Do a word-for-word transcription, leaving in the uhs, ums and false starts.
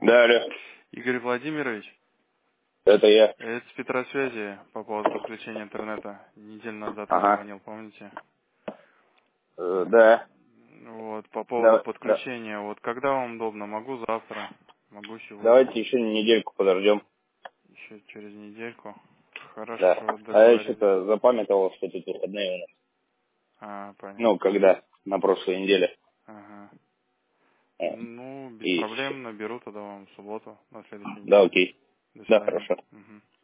Да, алло. Игорь Владимирович, Это я. это с Петросвязи по поводу подключения интернета. Неделю назад вам Ага. звонил, помните? Э, да. Вот, по поводу Да, да. подключения. Вот когда вам удобно? Могу завтра, могу Давайте сегодня, еще недельку подождем. еще через недельку. Да. Хорошо, А я договорились. что-то запамятовал, что тут выходные у нас. А, Ну, понятно. когда? На прошлой неделе. Ага. Э, Ну, без И... проблем, наберу тогда вам в субботу, на следующей Да, неделе. окей. До Да, свидания. хорошо. Мгм.